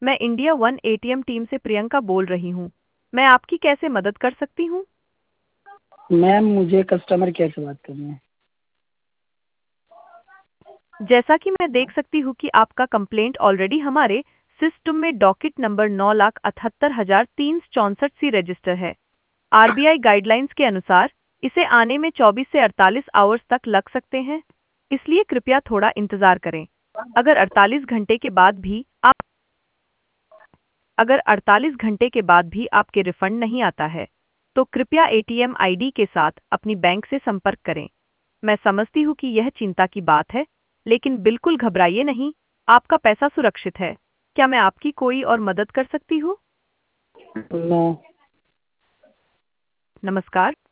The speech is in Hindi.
मैं इंडिया वन एटीएम टीम से प्रियंका बोल रही हूँ। मैं आपकी कैसे मदद कर सकती हूँ? मैम मुझे कस्टमर केयर से बात करनी है। जैसा कि मैं देख सकती हूँ कि आपका कंप्लेंट ऑलरेडी हमारे सिस्टम में डॉकेट नंबर 9,78,364 सी रजिस्टर है। आरबीआई गाइडलाइंस के अनुसार इसे आने में 24 से 48 आवर्स तक लग सकते हैं, इसलिए कृपया थोड़ा इंतजार करें। अगर 48 घंटे के बाद भी आप अगर 48 घंटे के बाद भी आपके रिफंड नहीं आता है, तो कृपया एटीएम आईडी के साथ अपनी बैंक से संपर्क करें। मैं समझती हूँ कि यह चिंता की बात है, लेकिन बिल्कुल घबराइए नहीं, आपका पैसा सुरक्षित है। क्या मैं आपकी कोई और मदद कर सकती हूँ? नो। नमस्कार।